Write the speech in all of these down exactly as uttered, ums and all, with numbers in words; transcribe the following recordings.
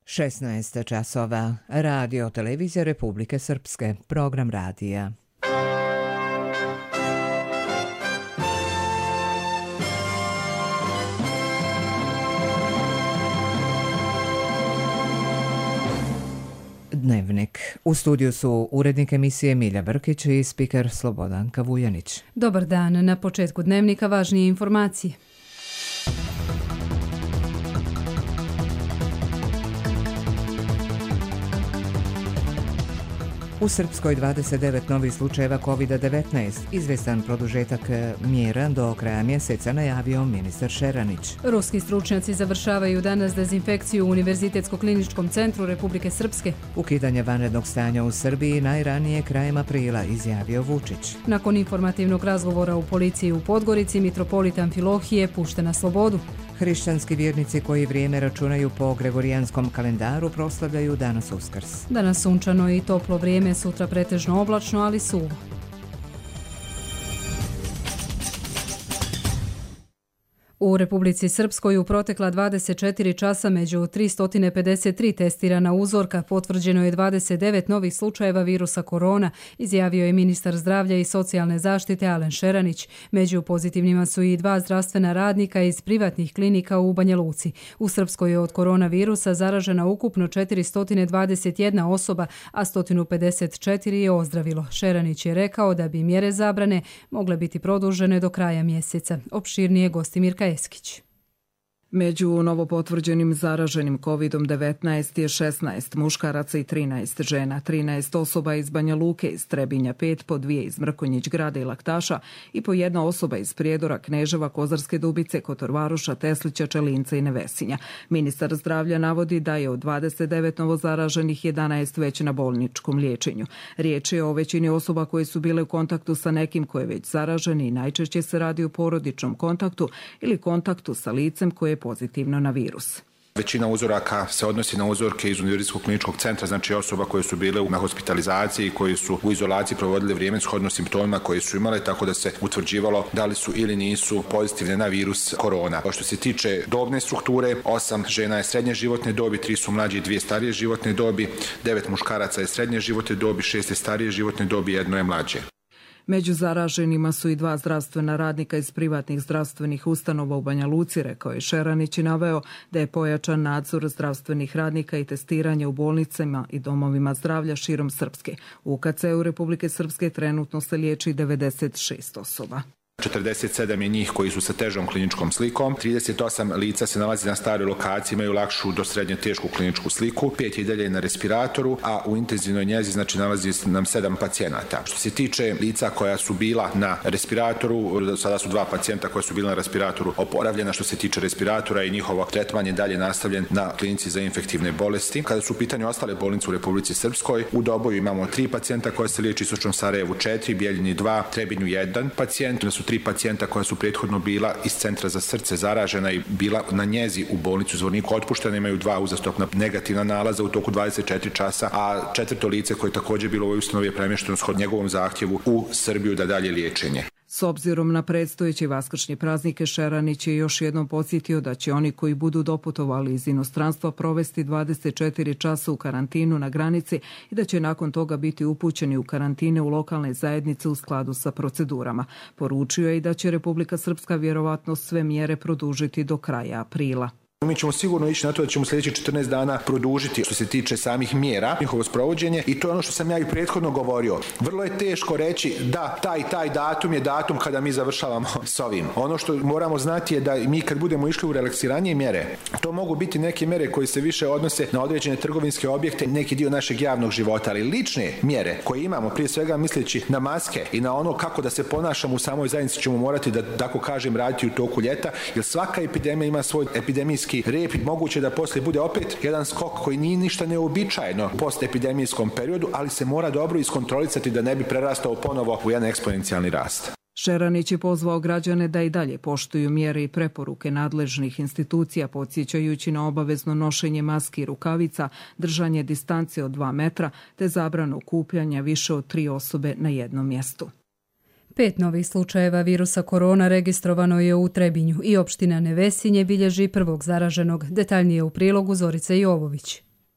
šesnaest časova. Radio Televizija Republike Srpske. Program radija. Dnevnik. U studiju su urednik emisije Milja Brkić i spiker Slobodanka Vujanić. Dobar dan. Na početku dnevnika važnije informacije. U Srpskoj dvadeset devet novih slučajeva kovid devetnaest. Izvestan produžetak mjera do kraja mjeseca, najavio ministar Šeranić. Ruski stručnjaci završavaju danas dezinfekciju u Univerzitetsko-kliničkom centru Republike Srpske. Ukidanje vanrednog stanja u Srbiji najranije krajem aprila, izjavio Vučić. Nakon informativnog razgovora u policiji u Podgorici, mitropolit Amfilohije pušten na slobodu. Hrišćanski vjernici koji vrijeme računaju po gregorijanskom kalendaru proslavljaju danas Uskrs. Danas sunčano i toplo vrijeme, sutra pretežno oblačno, ali suvo. U Republici Srpskoj u protekla dvadeset četiri časa među tristo pedeset tri testirana uzorka potvrđeno je dvadeset devet novih slučajeva virusa korona, izjavio je ministar zdravlja i socijalne zaštite Alen Šeranić. Među pozitivnima su i dva zdravstvena radnika iz privatnih klinika u Banja Luci. U Srpskoj je od koronavirusa zaražena ukupno četiristo dvadeset jedna osoba, a sto pedeset četiri je ozdravilo. Šeranić je rekao da bi mjere zabrane mogle biti produžene do kraja mjeseca. Opširnije Gostimirka Eskić. Među novopotvrđenim zaraženim kovid devetnaest je šesnaest muškaraca i trinaest žena, trinaest osoba iz Banja Luke, iz Trebinja pet, po dvije iz Mrkonjić Grada i Laktaša i po jedna osoba iz Prijedora, Kneževa, Kozarske Dubice, Kotorvaruša, Teslića, Čelinca i Nevesinja. Ministar zdravlja navodi da je od dvadeset devet novozaraženih jedanaest već na bolničkom liječenju. Riječ je o većini osoba koje su bile u kontaktu sa nekim ko je već zaražen i najčešće se radi o porodičnom kontaktu ili kontaktu sa licem koje je pozitivno na virus. Većina uzoraka se odnosi na uzorke iz Univerzitetskog kliničkog centra, znači osoba koje su bile na hospitalizaciji i koji su u izolaciji provodile vrijeme shodno simptomima koje su imale, tako da se utvrđivalo da li su ili nisu pozitivne na virus korona. Što se tiče dobne strukture, osam žena je srednje životne dobi, tri su mlađe i dvije starije životne dobi, devet muškaraca je srednje životne dobi, šest je starije životne dobi, jedno je mlađe. Među zaraženima su i dva zdravstvena radnika iz privatnih zdravstvenih ustanova u Banja Luci, rekao je Šeranić i naveo da je pojačan nadzor zdravstvenih radnika i testiranje u bolnicama i domovima zdravlja širom Srpske. U U K C-u Republike Srpske trenutno se liječi devedeset šest osoba. četrdeset sedam je njih koji su sa težom kliničkom slikom, trideset osam lica se nalazi na staroj lokaciji, imaju lakšu do srednje tešku kliničku sliku, pet je i dalje na respiratoru, a u intenzivnoj njezi znači nalazi nam sedam pacijenata. Što se tiče lica koja su bila na respiratoru, sada su dva pacijenta koja su bila na respiratoru oporavljena. Što se tiče respiratora i njihovo tretman je dalje nastavljen na klinici za infektivne bolesti. Kada su u pitanju ostale bolnice u Republici Srpskoj, u Doboju imamo tri pacijenta koja se liječi, Istočnom Sarajevu četiri, Bijeljini dva, Trebinju jedan pacijent, da su tri pacijenta koja su prethodno bila iz centra za srce zaražena i bila na njezi u bolnicu Zvorniku otpuštena, imaju dva uzastopna negativna nalaza u toku dvadeset četiri časa, a četvrto lice koje je također bilo u ovoj ustanovi je premješteno shod njegovom zahtjevu u Srbiju da dalje liječenje. S obzirom na predstojeće vaskršnje praznike, Šeranić je još jednom podsjetio da će oni koji budu doputovali iz inostranstva provesti dvadeset četiri časa u karantinu na granici i da će nakon toga biti upućeni u karantine u lokalne zajednice u skladu sa procedurama. Poručio je i da će Republika Srpska vjerovatno sve mjere produžiti do kraja aprila. Mi ćemo sigurno ići na to da ćemo sljedećih četrnaest dana produžiti što se tiče samih mjera, njihovo sprovođenje, i to je ono što sam ja i prethodno govorio. Vrlo je teško reći da taj taj datum je datum kada mi završavamo s ovim. Ono što moramo znati je da mi kad budemo išli u relaksiranije mjere, to mogu biti neke mjere koje se više odnose na određene trgovinske objekte, neki dio našeg javnog života, ali lične mjere koje imamo, prije svega misleći na maske i na ono kako da se ponašamo u samoj zajednici, ćemo morati da, tako kažem, raditi u toku ljeta, jer svaka epidemija ima svoj epidemijski rep i moguće da poslije bude opet jedan skok koji nije ništa neobičajeno postepidemijskom periodu, ali se mora dobro iskontrolisati da ne bi prerastao ponovo u jedan eksponencijalni rast. Šeranić je pozvao građane da i dalje poštuju mjere i preporuke nadležnih institucija, podsjećajući na obavezno nošenje maski i rukavica, držanje distance od dva metra te zabranu okupljanja više od tri osobe na jednom mjestu. Pet novih slučajeva virusa korona registrovano je u Trebinju i opština Nevesinje bilježi prvog zaraženog. Detaljnije u prilogu Zorice Jovović.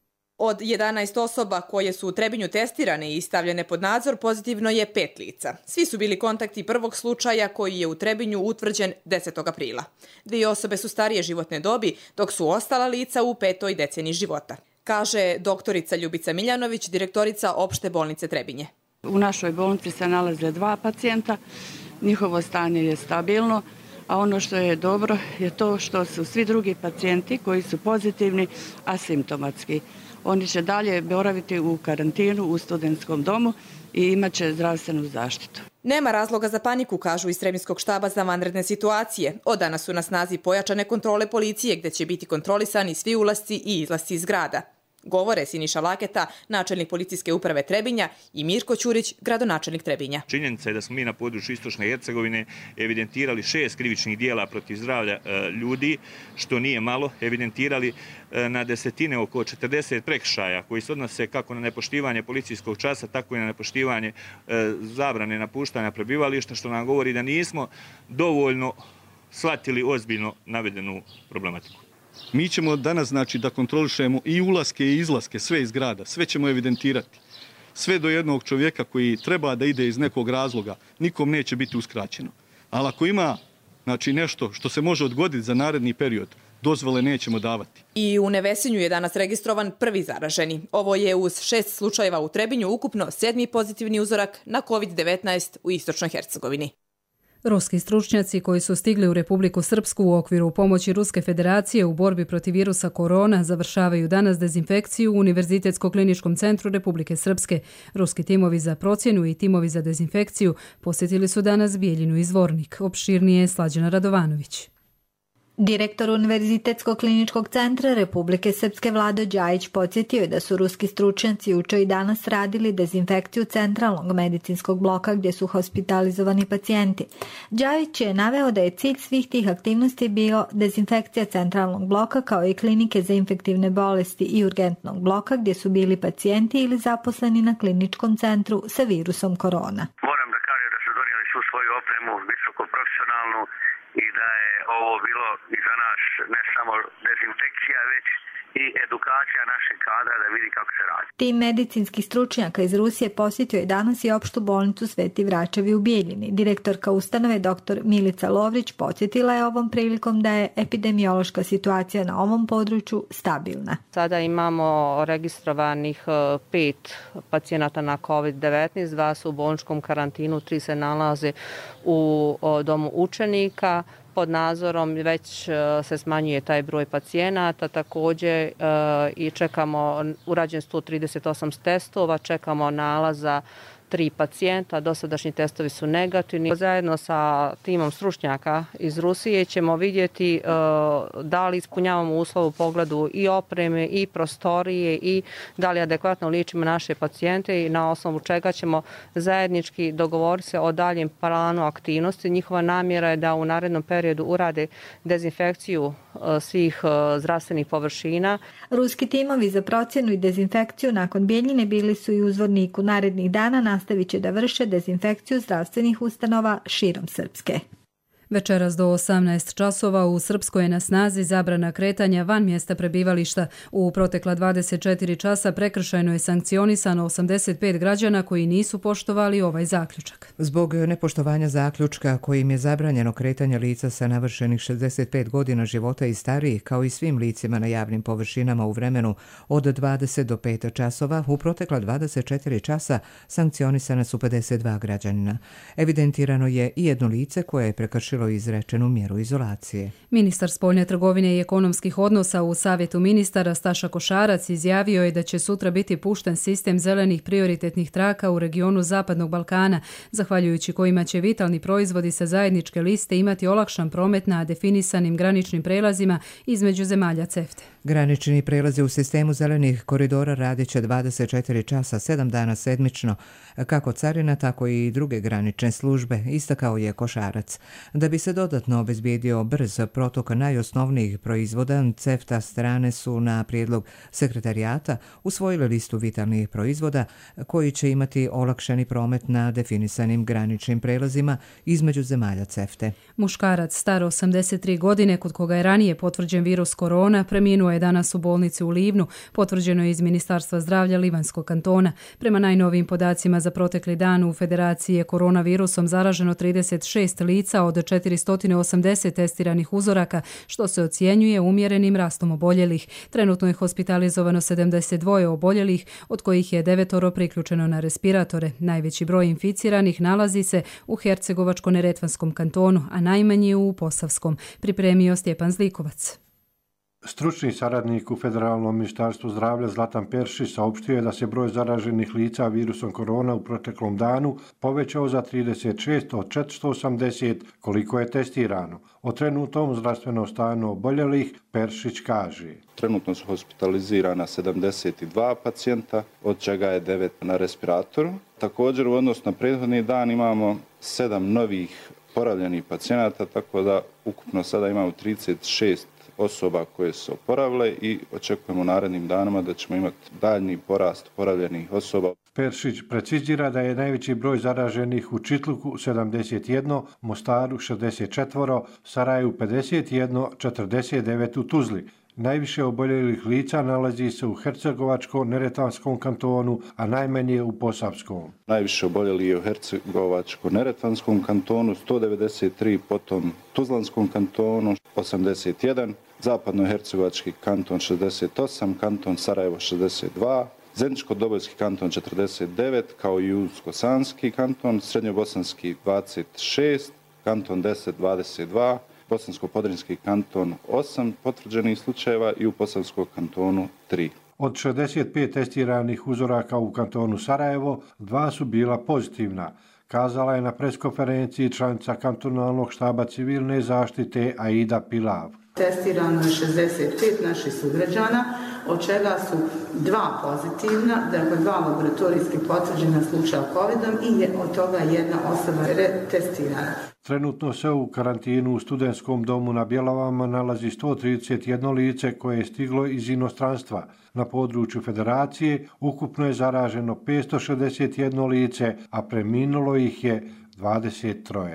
Od jedanaest osoba koje su u Trebinju testirane i stavljene pod nadzor, pozitivno je pet lica. Svi su bili kontakti prvog slučaja koji je u Trebinju utvrđen desetog aprila. Dvije osobe su starije životne dobi, dok su ostala lica u petoj deceniji života, kaže doktorica Ljubica Miljanović, direktorica Opšte bolnice Trebinje. U našoj bolnici se nalaze dva pacijenta, njihovo stanje je stabilno, a ono što je dobro je to što su svi drugi pacijenti koji su pozitivni asimptomatski. Oni će dalje boraviti u karantinu u studentskom domu i imat će zdravstvenu zaštitu. Nema razloga za paniku, kažu iz Trebinjskog štaba za vanredne situacije. Od danas su na snazi pojačane kontrole policije gdje će biti kontrolisani svi ulasci i izlasci iz grada. Govore Siniša Laketa, načelnik policijske uprave Trebinja, i Mirko Ćurić, gradonačelnik Trebinja. Činjenica je da smo mi na području Istočne Hercegovine evidentirali šest krivičnih dijela protiv zdravlja e, ljudi, što nije malo. Evidentirali e, na desetine, oko četrdeset prekršaja koji se odnose kako na nepoštivanje policijskog časa, tako i na nepoštivanje e, zabrane napuštanja prebivališta, što nam govori da nismo dovoljno shvatili ozbiljno navedenu problematiku. Mi ćemo danas znači da kontrolišemo i ulaske i izlaske sve iz grada, sve ćemo evidentirati. Sve do jednog čovjeka koji treba da ide iz nekog razloga, nikom neće biti uskraćeno. Ali ako ima znači nešto što se može odgoditi za naredni period, dozvole nećemo davati. I u Nevesinju je danas registrovan prvi zaraženi. Ovo je uz šest slučajeva u Trebinju ukupno sedmi pozitivni uzorak na kovid devetnaest u Istočnoj Hercegovini. Ruski stručnjaci koji su stigli u Republiku Srpsku u okviru pomoći Ruske federacije u borbi protiv virusa korona završavaju danas dezinfekciju u Univerzitetsko-kliničkom centru Republike Srpske. Ruski timovi za procjenu i timovi za dezinfekciju posjetili su danas Bijeljinu i Zvornik. Opširnije je Slađana Radovanović. Direktor Univerzitetskog kliničkog centra Republike Srpske Vlado Đajić podsjetio je da su ruski stručnjaci juče i danas radili dezinfekciju centralnog medicinskog bloka gdje su hospitalizovani pacijenti. Đajić je naveo da je cilj svih tih aktivnosti bio dezinfekcija centralnog bloka kao i klinike za infektivne bolesti i urgentnog bloka gdje su bili pacijenti ili zaposleni na kliničkom centru sa virusom korona. Moram da kažem da su donijeli svu svoju opremu visoko profesionalnu i da je ovo bilo i za nas ne samo dezinfekcija, već i edukacija našeg kadra da vidi kako se radi. Tim medicinskih stručnjaka iz Rusije posjetio je danas i opštu bolnicu Sveti Vračevi u Bijeljini. Direktorka ustanove dr. Milica Lovrić podsjetila je ovom prilikom da je epidemiološka situacija na ovom području stabilna. Sada imamo registrovanih pet pacijenata na kovid devetnaest, dva su u bolničkom karantinu, tri se nalaze u domu učenika. Pod nadzorom već se smanjuje taj broj pacijenata, također i čekamo, urađen sto trideset osam testova, čekamo nalaza tri pacijenta, dosadašnji testovi su negativni. Zajedno sa timom stručnjaka iz Rusije ćemo vidjeti uh, da li ispunjavamo uslov u pogledu i opreme i prostorije i da li adekvatno ličimo naše pacijente i na osnovu čega ćemo zajednički dogovoriti se o daljem planu aktivnosti. Njihova namjera je da u narednom periodu urade dezinfekciju uh, svih uh, zdravstvenih površina. Ruski timovi za procjenu i dezinfekciju nakon Bijeljine bili su i u Zvorniku. Narednih dana nastavit će da vrše dezinfekciju zdravstvenih ustanova širom Srpske. Večeras do osamnaest časova u Srpskoj je na snazi zabrana kretanja van mjesta prebivališta. U protekla dvadeset četiri časa prekršajno je sankcionisano osamdeset pet građana koji nisu poštovali ovaj zaključak. Zbog nepoštovanja zaključka kojim je zabranjeno kretanje lica sa navršenih šezdeset pet godina života i starijih, kao i svim licima na javnim površinama u vremenu od dvadeset do pet časova, u protekla dvadeset četiri časa sankcionisana su pedeset dva građanina. Evidentirano je i jedno lice koje je prekršilo izrečenu mjeru izolacije. Ministar spoljne trgovine i ekonomskih odnosa u Savjetu ministara Staša Košarac izjavio je da će sutra biti pušten sistem zelenih prioritetnih traka u regionu Zapadnog Balkana, zahvaljujući kojima će vitalni proizvodi sa zajedničke liste imati olakšan promet na definisanim graničnim prelazima između zemalja CEFTA. Granični prelazi u sistemu zelenih koridora radit će dvadeset četiri časa, sedam dana sedmično, kako carina, tako i druge granične službe, istakao je Košarac. Da bi se dodatno obezbijedio brz protok najosnovnijih proizvoda, CEFTA strane su na prijedlog sekretarijata usvojile listu vitalnih proizvoda koji će imati olakšani promet na definisanim graničnim prelazima između zemalja CEFTA. Muškarac star osamdeset tri godine, kod koga je ranije potvrđen virus korona, preminuo Preminuo je danas u bolnici u Livnu, potvrđeno je iz Ministarstva zdravlja Livanjskog kantona. Prema najnovijim podacima za protekli dan u Federaciji je koronavirusom zaraženo trideset šest lica od četiristo osamdeset testiranih uzoraka, što se ocjenjuje umjerenim rastom oboljelih. Trenutno je hospitalizovano sedamdeset dva oboljelih, od kojih je devetoro priključeno na respiratore. Najveći broj inficiranih nalazi se u Hercegovačko-neretvanskom kantonu, a najmanji u Posavskom, pripremio Stjepan Zlikovac. Stručni saradnik u Federalnom ministarstvu zdravlja Zlatan Peršić saopštio je da se broj zaraženih lica virusom korona u proteklom danu povećao za trideset šest od četiristo osamdeset koliko je testirano. O trenutnom zdravstvenom stanju oboljelih Peršić kaže: Trenutno su hospitalizirana sedamdeset dva pacijenta, od čega je devet na respiratoru. Također u odnosu na prethodni dan imamo sedam novih oporavljenih pacijenata, tako da ukupno sada imamo trideset šest osoba koje su oporavile i očekujemo u narednim danima da ćemo imati daljnji porast oporavljenih osoba. Peršić precizira da je najveći broj zaraženih u Čitluku sedamdeset jedan, Mostaru šezdeset četiri, Sarajevu pedeset jedan, četrdeset devet u Tuzli. Najviše oboljelih lica nalazi se u Hercegovačko-neretvanskom kantonu, a najmanje u Posavskom. Najviše oboljeli je u Hercegovačko-neretvanskom kantonu, sto devedeset tri, potom Tuzlanskom kantonu, osamdeset jedan, Zapadno-hercegovački kanton šezdeset osam, kanton Sarajevo šezdeset dva, Zeničko-dobojski kanton četrdeset devet, kao i Unsko-sanski kanton, Srednjobosanski dvadeset šest, kanton deset, dvadeset dva, Bosansko-podrinjski kanton osam potvrđenih slučajeva i u Posavskom kantonu tri. Od šezdeset pet testiranih uzoraka u kantonu Sarajevo, dva su bila pozitivna, kazala je na preskonferenciji članica kantonalnog štaba civilne zaštite Aida Pilav. Testirano je šezdeset pet naših sugrađana, od čega su dva pozitivna, dakle dva laboratorijski potvrđena slučaja covidom i je od toga jedna osoba retestirana. Trenutno se u karantinu u studentskom domu na Bjelavama nalazi sto trideset jedno lice koje je stiglo iz inostranstva. Na području Federacije ukupno je zaraženo petsto šezdeset jedno lice, a preminulo ih je dvadeset tri.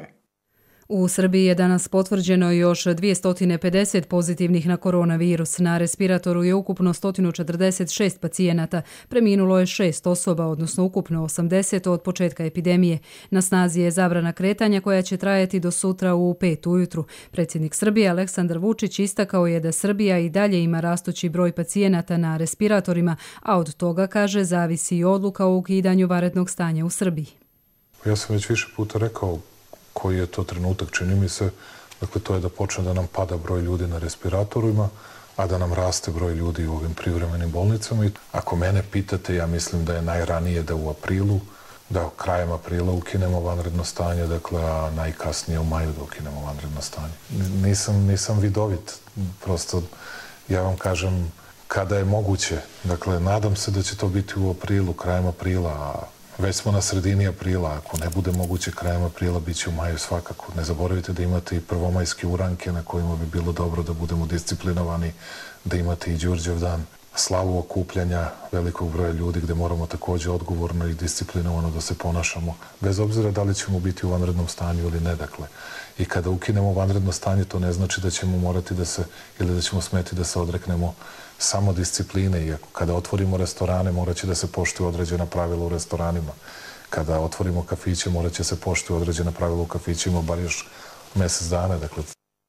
U Srbiji je danas potvrđeno još dvjesto pedeset pozitivnih na koronavirus. Na respiratoru je ukupno sto četrdeset šest pacijenata. Preminulo je šest osoba, odnosno ukupno osamdeset od početka epidemije. Na snazi je zabrana kretanja koja će trajati do sutra u pet ujutru. Predsjednik Srbije Aleksandar Vučić istakao je da Srbija i dalje ima rastući broj pacijenata na respiratorima, a od toga, kaže, zavisi i odluka o ukidanju vanrednog stanja u Srbiji. Ja sam već više puta rekao koji je to trenutak, čini mi se, dakle to je da počne da nam pada broj ljudi na respiratorima, a da nam raste broj ljudi u ovim privremenim bolnicama. I ako mene pitate, ja mislim da je najranije da u aprilu, da krajem aprila ukinemo vanredno stanje, dakle, a najkasnije u maju da ukinemo vanredno stanje. Nisam, nisam vidovit, prosto ja vam kažem kada je moguće, dakle, nadam se da će to biti u aprilu, krajem aprila, a već smo na sredini aprila, ako ne bude moguće krajem aprila, bit će u maju svakako. Ne zaboravite da imate i prvomajske uranke na kojima bi bilo dobro da budemo disciplinovani, da imate i Đurđevdan, slavu okupljanja velikog broja ljudi gde moramo također odgovorno i disciplinovano da se ponašamo, bez obzira da li ćemo biti u vanrednom stanju ili ne. Dakle, i kada ukinemo vanredno stanje, to ne znači da ćemo morati da se, ili da ćemo smeti da se odreknemo samo discipline, i kada otvorimo restorane morat će da se poštuju određena pravila u restoranima. Kada otvorimo kafiće morat će se poštuju određena pravila u kafićima, bar još mjesec dana. Dakle.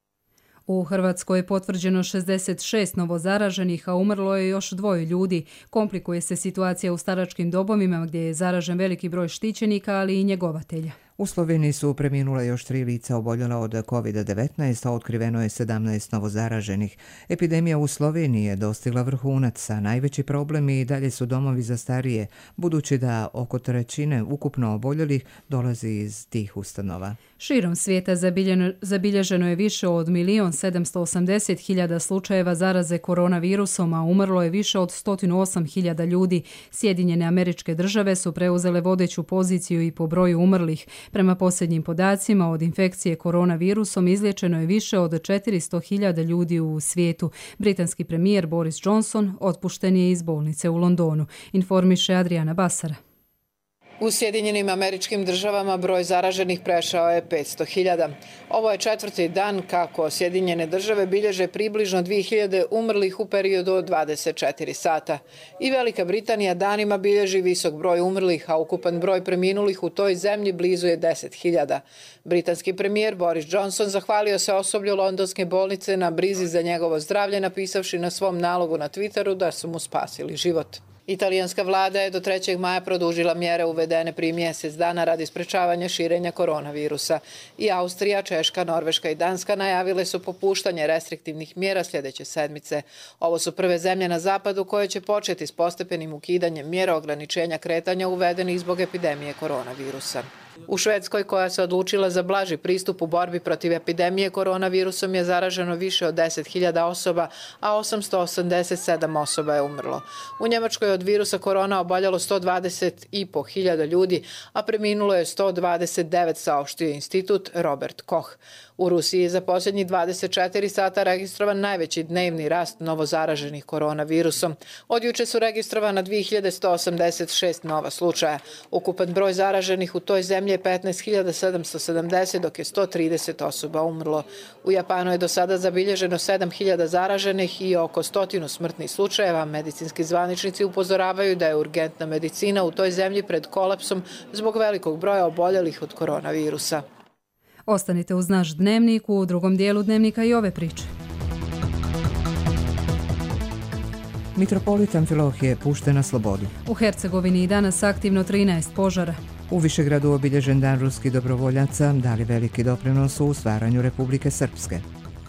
U Hrvatskoj je potvrđeno šezdeset šest novozaraženih, a umrlo je još dvoje ljudi. Komplikuje se situacija u staračkim domovima gdje je zaražen veliki broj štićenika, ali i njegovatelja. U Sloveniji su preminula još tri lica oboljela od kovid devetnaest, a otkriveno je sedamnaest novozaraženih. Epidemija u Sloveniji je dostigla vrhunac, a najveći problem i dalje su domovi za starije, budući da oko trećine ukupno oboljelih dolazi iz tih ustanova. Širom svijeta zabilježeno je više od milion sedamsto osamdeset hiljada slučajeva zaraze koronavirusom, a umrlo je više od sto osam hiljada ljudi. Sjedinjene Američke Države su preuzele vodeću poziciju i po broju umrlih. Prema posljednjim podacima, od infekcije koronavirusom izliječeno je više od četiristo hiljada ljudi u svijetu. Britanski premijer Boris Johnson otpušten je iz bolnice u Londonu, informiše Adriana Basara. U Sjedinjenim Američkim Državama broj zaraženih prešao je petsto hiljada. Ovo je četvrti dan kako Sjedinjene Države bilježe približno dvije hiljade umrlih u periodu od dvadeset četiri sata. I Velika Britanija danima bilježi visok broj umrlih, a ukupan broj preminulih u toj zemlji blizu je deset hiljada. Britanski premijer Boris Johnson zahvalio se osoblju londonske bolnice na brizi za njegovo zdravlje, napisavši na svom nalogu na Twitteru da su mu spasili život. Italijanska vlada je do trećeg maja produžila mjere uvedene prije mjesec dana radi sprečavanja širenja koronavirusa. I Austrija, Češka, Norveška i Danska najavile su popuštanje restriktivnih mjera sljedeće sedmice. Ovo su prve zemlje na zapadu koje će početi s postepenim ukidanjem mjera ograničenja kretanja uvedenih zbog epidemije koronavirusa. U Švedskoj, koja se odlučila za blaži pristup u borbi protiv epidemije koronavirusom, je zaraženo više od deset hiljada osoba, a osamsto osamdeset sedam osoba je umrlo. U Njemačkoj je od virusa korona oboljelo sto dvadeset i po hiljada ljudi, a preminulo je sto dvadeset devet, saopštio institut Robert Koch. U Rusiji je za posljednjih dvadeset četiri sata registrovan najveći dnevni rast novozaraženih koronavirusom. Od juče su registrovana dvije hiljade sto osamdeset šest nova slučaja. Ukupan broj zaraženih u toj zemlji je petnaest hiljada sedamsto sedamdeset, dok je sto trideset osoba umrlo. U Japanu je do sada zabilježeno sedam hiljada zaraženih i oko stotinu smrtnih slučajeva. Medicinski zvaničnici upozoravaju da je urgentna medicina u toj zemlji pred kolapsom zbog velikog broja oboljelih od koronavirusa. Ostanite uz naš dnevnik, u drugom dijelu dnevnika i ove priče. Mitropolit Amfilohije pušten na slobodu. U Hercegovini i danas aktivno trinaest požara. U Višegradu obilježen dan ruskih dobrovoljaca dali veliki doprinos u stvaranju Republike Srpske.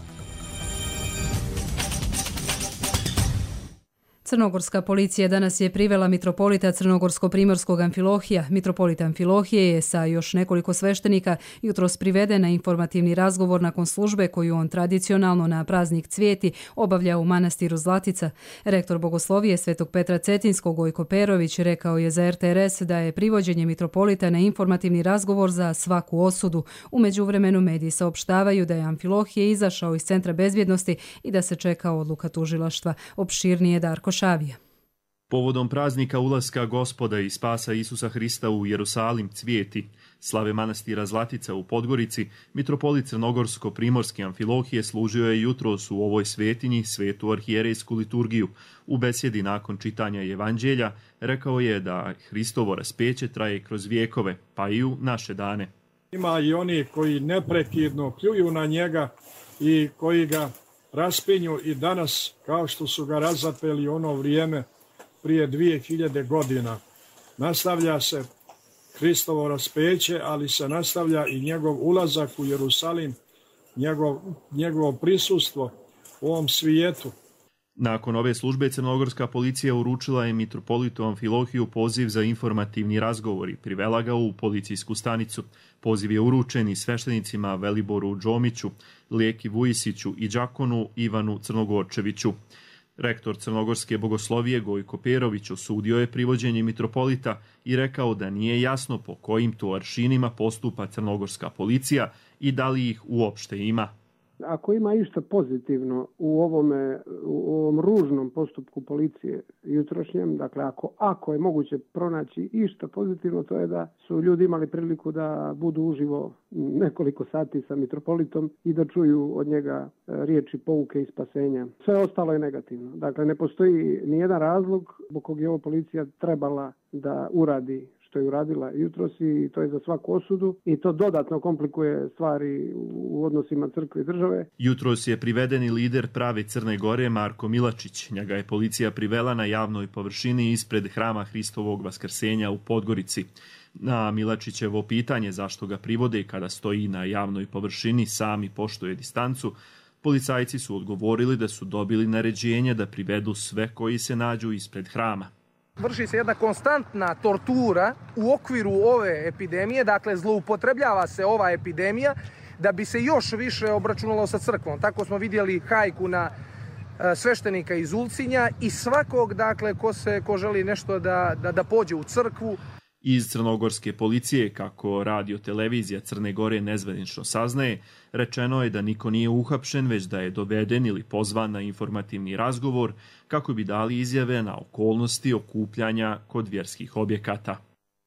Crnogorska policija danas je privela mitropolita Crnogorsko-primorskog Amfilohija. Mitropolit Amfilohije je sa još nekoliko sveštenika jutros priveden na informativni razgovor nakon službe koju on tradicionalno na praznik Cvijeti obavlja u manastiru Zlatica. Rektor bogoslovije Svetog Petra Cetinskog Gojko Perović rekao je za R T R S da je privođenje mitropolita na informativni razgovor za svaku osudu. U međuvremenu mediji saopštavaju da je Amfilohije izašao iz centra bezbjednosti i da se čeka odluka tužilaštva. Opširnije Darko Šavija. Povodom praznika ulaska Gospoda i spasa Isusa Hrista u Jerusalim Cvijeti, slave manastira Zlatica u Podgorici, mitropolit Crnogorsko-primorski Amfilohije služio je jutros u ovoj svetinji svetu arhijerejsku liturgiju. U besjedi nakon čitanja evanđelja rekao je da Hristovo raspeće traje kroz vijekove, pa i u naše dane. Ima i oni koji neprekidno pljuju na njega i koji ga raspinju i danas, kao što su ga razapeli ono vrijeme prije dvije hiljade godina. Nastavlja se Hristovo raspeće, ali se nastavlja i njegov ulazak u Jerusalim, njegov, njegovo prisustvo u ovom svijetu. Nakon ove službe crnogorska policija uručila je mitropolitu Amfilohiju poziv za informativni razgovor i privela ga u policijsku stanicu. Poziv je uručen i sveštenicima Veliboru Džomiću, Lijeki Vujisiću i đakonu Ivanu Crnogorčeviću. Rektor crnogorske bogoslovije Gojko Perović osudio je privođenje mitropolita i rekao da nije jasno po kojim to aršinima postupa crnogorska policija i da li ih uopšte ima. Ako ima išta pozitivno u ovome, u ovom ružnom postupku policije jutrošnjem, dakle ako, ako je moguće pronaći išta pozitivno, to je da su ljudi imali priliku da budu uživo nekoliko sati sa mitropolitom i da čuju od njega riječi pouke i spasenja. Sve ostalo je negativno. Dakle, ne postoji nijedan razlog zbog kog je ova policija trebala da uradi što je uradila jutros i to je za svaku osudu i to dodatno komplikuje stvari u odnosima crkve i države. Jutros je privedeni lider prave Crne Gore Marko Milačić. Njega je policija privela na javnoj površini ispred hrama Hristovog vaskrsenja u Podgorici. Na Milačićevo pitanje zašto ga privode kada stoji na javnoj površini sam i poštuje distancu, policajci su odgovorili da su dobili naređenje da privedu sve koji se nađu ispred hrama. Vrši se jedna konstantna tortura u okviru ove epidemije, dakle zloupotrebljava se ova epidemija da bi se još više obračunalo sa crkvom. Tako smo vidjeli hajku na sveštenika iz Ulcinja i svakog, dakle, ko, se, ko želi nešto da, da, da pođe u crkvu. Iz crnogorske policije, kako radio televizija Crne Gore nezvanično saznaje, rečeno je da niko nije uhapšen, već da je doveden ili pozvan na informativni razgovor kako bi dali izjave na okolnosti okupljanja kod vjerskih objekata.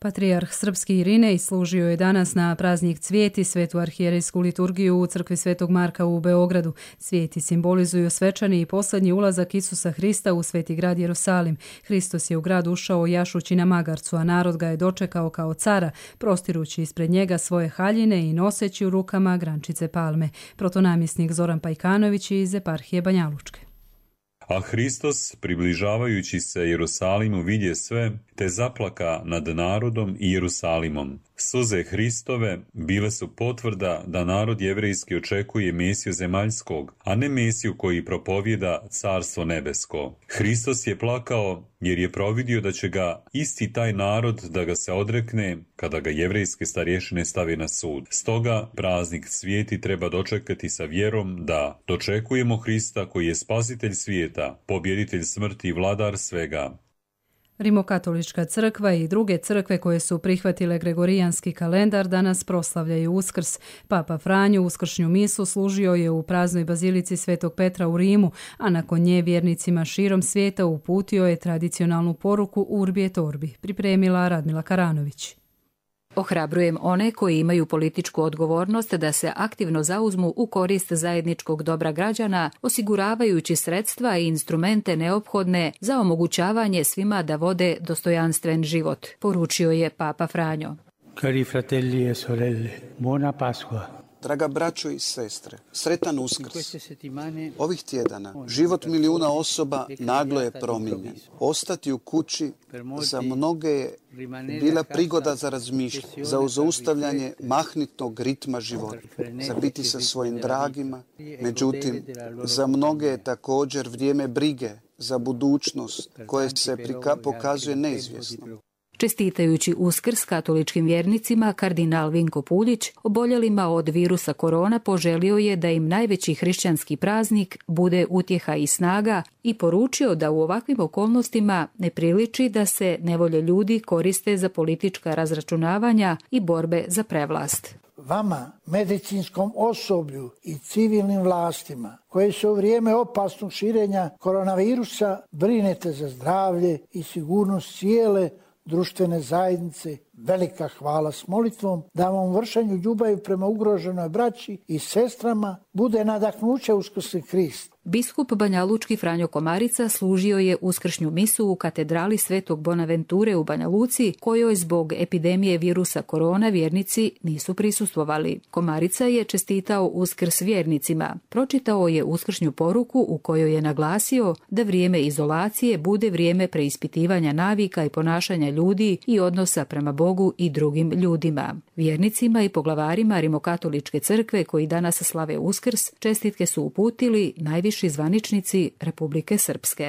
Patrijarh srpski Irinej služio je danas na praznik Cvijeti svetu arhijerejsku liturgiju u crkvi Svetog Marka u Beogradu. Cvijeti simbolizuju svečani i posljednji ulazak Isusa Hrista u sveti grad Jerusalim. Hristos je u grad ušao jašući na magarcu, a narod ga je dočekao kao cara, prostirući ispred njega svoje haljine i noseći u rukama grančice palme. Protonamjesnik Zoran Pajkanović iz eparhije Banja Lučke. A Hristos, približavajući se Jerusalimu, vidje sve, te zaplaka nad narodom i Jerusalimom. Suze Hristove bile su potvrda da narod jevrejski očekuje Mesiju zemaljskog, a ne Mesiju koji propovjeda carstvo nebesko. Hristos je plakao jer je providio da će ga isti taj narod da ga se odrekne kada ga jevrejske starješine stave na sud. Stoga praznik Cvijeti treba dočekati sa vjerom da dočekujemo Hrista koji je spasitelj svijeta, pobjeditelj smrti i vladar svega. Rimokatolička crkva i druge crkve koje su prihvatile gregorijanski kalendar danas proslavljaju Uskrs. Papa Franjo uskršnju misu služio je u praznoj bazilici Svetog Petra u Rimu, a nakon nje vjernicima širom svijeta uputio je tradicionalnu poruku Urbi et Orbi, pripremila Radmila Karanović. Ohrabrujem one koji imaju političku odgovornost da se aktivno zauzmu u korist zajedničkog dobra građana, osiguravajući sredstva i instrumente neophodne za omogućavanje svima da vode dostojanstven život, poručio je Papa Franjo. Cari fratelli e sorelle, buona Pasqua. Draga braćo i sestre, sretan Uskrs. Ovih tjedana život milijuna osoba naglo je promijenjen. Ostati u kući za mnoge je bila prigoda za razmišljanje, za zaustavljanje mahnitnog ritma života, za biti sa svojim dragima. Međutim, za mnoge je također vrijeme brige za budućnost koje se pokazuje neizvjesno. Čestitajući Uskrs katoličkim vjernicima, kardinal Vinko Puljić, oboljelima od virusa korona, poželio je da im najveći hrišćanski praznik bude utjeha i snaga i poručio da u ovakvim okolnostima ne priliči da se nevolje ljudi koriste za politička razračunavanja i borbe za prevlast. Vama, medicinskom osoblju i civilnim vlastima, koje se u vrijeme opasnog širenja koronavirusa brinete za zdravlje i sigurnost cijele društvene zajednice, velika hvala s molitvom da vam u vršenju ljubavi prema ugroženoj braći i sestrama bude nadahnuće uskrsli Hrist. Biskup Banja Lučki Franjo Komarica služio je uskršnju misu u katedrali Svetog Bonaventure u Banja Luci, kojoj zbog epidemije virusa korona vjernici nisu prisustvovali. Komarica je čestitao Uskrs vjernicima. Pročitao je uskršnju poruku u kojoj je naglasio da vrijeme izolacije bude vrijeme preispitivanja navika i ponašanja ljudi i odnosa prema Bogu i drugim ljudima. Vjernicima i poglavarima Rimokatoličke crkve koji danas slave Uskrs čestitke su uputili najviši zvaničnici Republike Srpske.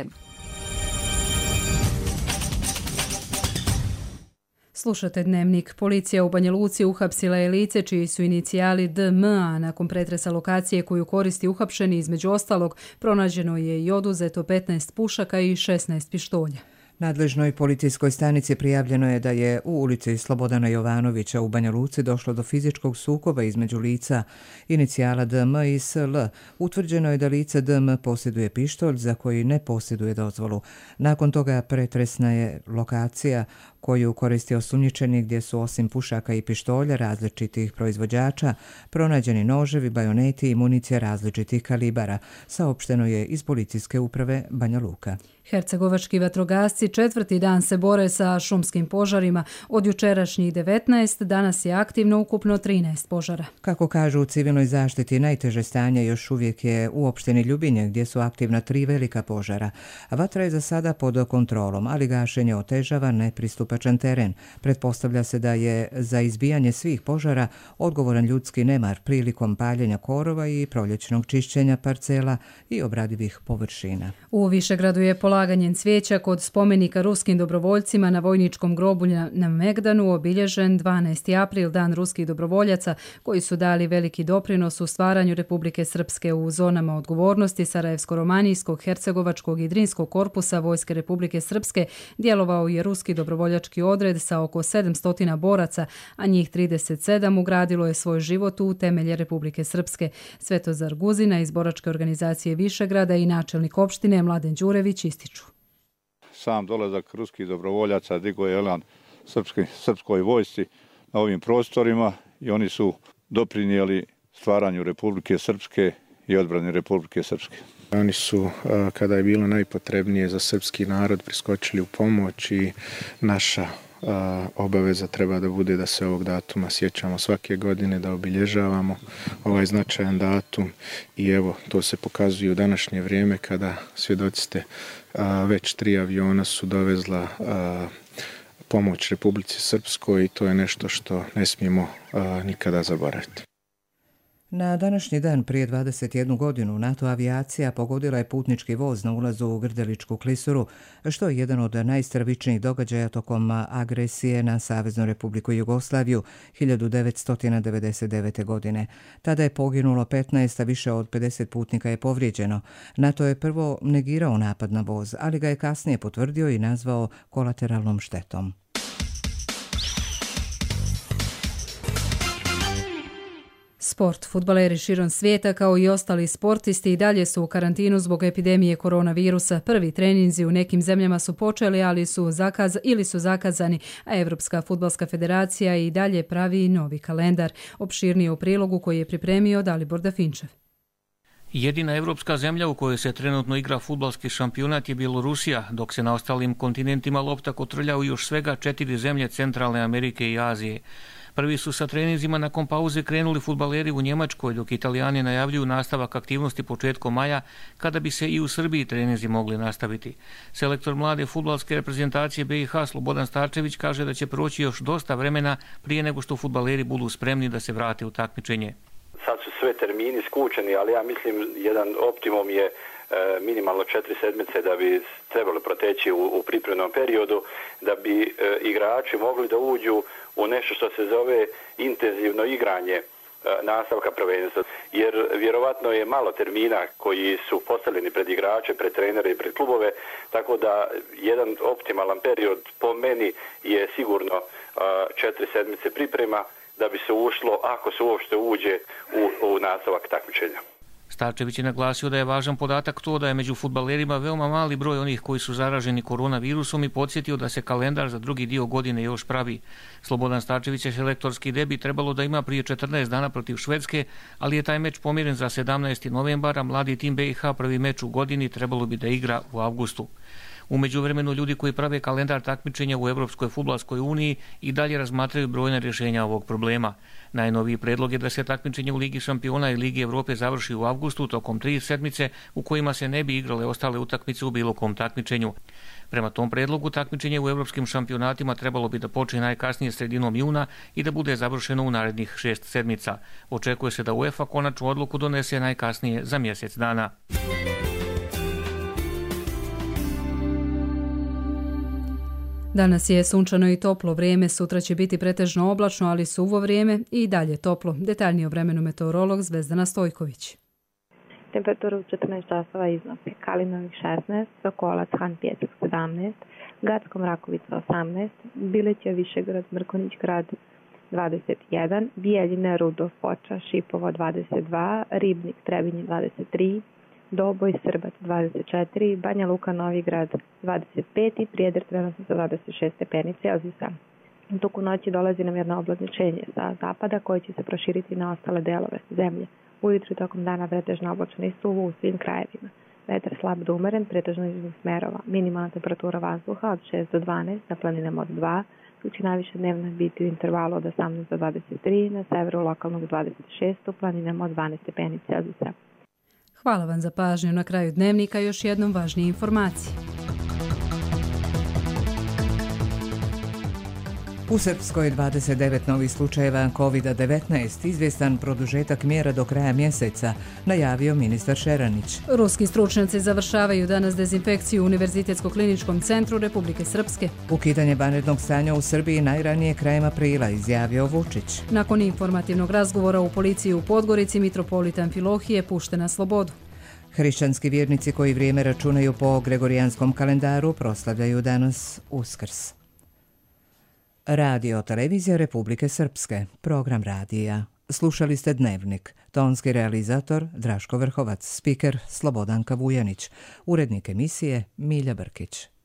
Slušate Dnevnik. Policija u Banja Luci uhapsila je lice čiji su inicijali D M, a nakon pretresa lokacije koju koristi uhapšeni, između ostalog, pronađeno je i oduzeto petnaest pušaka i šesnaest pištolja. Nadležnoj policijskoj stanici prijavljeno je da je u ulici Slobodana Jovanovića u Banja Luci došlo do fizičkog sukoba između lica inicijala D M i S L. Utvrđeno je da lice D M posjeduje pištolj za koji ne posjeduje dozvolu. Nakon toga pretresna je lokacija koju koristi osumnjičeni, gdje su osim pušaka i pištolja različitih proizvođača pronađeni noževi, bajoneti i municija različitih kalibara, saopšteno je iz policijske uprave Banja Luka. Hercegovački vatrogasci četvrti dan se bore sa šumskim požarima. Od jučerašnjih devetnaest, danas je aktivno ukupno trinaest požara. Kako kažu u civilnoj zaštiti, najteže stanje još uvijek je u opštini Ljubinje, gdje su aktivna tri velika požara. Vatra je za sada pod kontrolom, ali gašenje otežava nepristupačan teren. Pretpostavlja se da je za izbijanje svih požara odgovoran ljudski nemar prilikom paljenja korova i proljećnog čišćenja parcela i obradivih površina. U Višegradu je polaganjem cvijeća kod spomenika ruskim dobrovoljcima na vojničkom grobu na Megdanu obilježen dvanaesti april, dan ruskih dobrovoljaca koji su dali veliki doprinos u stvaranju Republike Srpske. U zonama odgovornosti Sarajevsko-romanijskog, hercegovačkog i drinskog korpusa Vojske Republike Srpske djelovao je ruski dobrovoljački odred sa oko sedamsto boraca, a njih trideset sedam ugradilo je svoj život u temelje Republike Srpske. Svetozar Guzina iz boračke organizacije Višegrada i načelnik opštine Mladen Đurević ističu. Sam dolazak ruskih dobrovoljaca digo je elan srpskoj, srpskoj vojsci na ovim prostorima i oni su doprinijeli stvaranju Republike Srpske i odbrani Republike Srpske. Oni su, kada je bilo najpotrebnije za srpski narod, priskočili u pomoć i naša obaveza treba da bude da se ovog datuma sjećamo svake godine, da obilježavamo ovaj značajan datum i evo, to se pokazuje u današnje vrijeme kada svjedoci ste, već tri aviona su dovezla pomoć Republici Srpskoj i to je nešto što ne smijemo nikada zaboraviti. Na današnji dan prije dvadeset jednu godinu NATO avijacija pogodila je putnički voz na ulazu u Grdeličku klisuru, što je jedan od najstravičnijih događaja tokom agresije na Saveznu Republiku Jugoslaviju hiljadu devetsto devedeset devete. godine. Tada je poginulo petnaest, a više od pedeset putnika je povrijeđeno. NATO je prvo negirao napad na voz, ali ga je kasnije potvrdio i nazvao kolateralnom štetom. Sport. Fudbaleri širom svijeta kao i ostali sportisti i dalje su u karantinu zbog epidemije koronavirusa. Prvi treninzi u nekim zemljama su počeli, ali su zakaz, ili su zakazani, a Evropska fudbalska federacija i dalje pravi novi kalendar. Opširnije u prilogu koji je pripremio Dalibor Dafinčev. Jedina evropska zemlja u kojoj se trenutno igra fudbalski šampionat je Bjelorusija, dok se na ostalim kontinentima lopta kotrlja u još svega četiri zemlje Centralne Amerike i Azije. Prvi su sa treninzima nakon pauze krenuli fudbaleri u Njemačkoj, dok Italijani najavljuju nastavak aktivnosti početkom maja, kada bi se i u Srbiji treninzi mogli nastaviti. Selektor mlade fudbalske reprezentacije B i H Slobodan Starčević kaže da će proći još dosta vremena prije nego što fudbaleri budu spremni da se vrate u takmičenje. Sad su sve termini skučeni, ali ja mislim jedan optimum je minimalno četiri sedmice da bi trebalo proteći u, u pripremnom periodu, da bi e, igrači mogli da uđu u nešto što se zove intenzivno igranje e, nastavka prvenstva. Jer vjerovatno je malo termina koji su postavljeni pred igrače, pred trenere i pred klubove, tako da jedan optimalan period po meni je sigurno e, četiri sedmice priprema da bi se ušlo, ako se uopšte uđe u, u nastavak takmičenja. Starčević je naglasio da je važan podatak to da je među fudbalerima veoma mali broj onih koji su zaraženi koronavirusom i podsjetio da se kalendar za drugi dio godine još pravi. Slobodan Starčević je selektorski debi trebalo da ima prije četrnaest dana protiv Švedske, ali je taj meč pomjeren za sedamnaesti novembar, a mladi tim B i H prvi meč u godini trebalo bi da igra u avgustu. U međuvremenu ljudi koji prave kalendar takmičenja u Evropskoj fudbalskoj uniji i dalje razmatraju brojne rješenja ovog problema. Najnoviji predlog je da se takmičenje u Ligi šampiona i Ligi Evrope završi u avgustu tokom tri sedmice u kojima se ne bi igrale ostale utakmice u bilo kom takmičenju. Prema tom predlogu takmičenje u evropskim šampionatima trebalo bi da počne najkasnije sredinom juna i da bude završeno u narednih šest sedmica. Očekuje se da UEFA konačnu odluku donese najkasnije za mjesec dana. Danas je sunčano i toplo vrijeme, sutra će biti pretežno oblačno, ali suvo vrijeme i dalje toplo. Detaljnije o vremenu meteorolog Zvezdana Stojković. Temperatura u četrnaest časova iznosi Kalinovih šesnaest, Sokolac, Han Pjesak sedamnaest, Gacko Mrakovica osamnaest, Bileća, Višegrad, Mrkonić grad dvadeset jedan, Bijeljina, Rudolf, Foča, Šipovo dvadeset dva, Ribnik, Trebinje dvadeset tri, Doboj, Srbac dvadeset četiri, Banja Luka, Novi Grad dvadeset pet i Prijedor trenutno sa dvadeset šest stepeni Celzijusa. U toku noći dolazi nam jedno oblačenje sa zapada koje će se proširiti na ostale delove zemlje. Ujutru tokom dana pretežno oblačno i suvo u svim krajevima. Vetar slab do umeren, pretežno iz smerova. Minimalna temperatura vazduha od šest do dvanaest, na planinama od dva, tu će najviše dnevno biti u intervalu od osamnaest do dvadeset tri, na severu lokalnog dvadeset šest, u planinama od dvanaest stepeni Celzijusa. Hvala vam za pažnju. Na kraju dnevnika još jednom važnije informacije. U Srpskoj dvadeset devet novih slučajeva kovid devetnaest, izvjestan produžetak mjera do kraja mjeseca, najavio ministar Šeranić. Ruski stručnjaci završavaju danas dezinfekciju u Univerzitetsko-kliničkom centru Republike Srpske. Ukidanje vanrednog stanja u Srbiji najranije krajem aprila, izjavio Vučić. Nakon informativnog razgovora u policiji u Podgorici, mitropolit Amfilohije pušten na slobodu. Hrišćanski vjernici koji vrijeme računaju po gregorijanskom kalendaru proslavljaju danas Uskrs. Radio televizija Republike Srpske, program radija. Slušali ste Dnevnik, tonski realizator Draško Vrhovac, spiker Slobodanka Vujanić, urednik emisije Milja Brkić.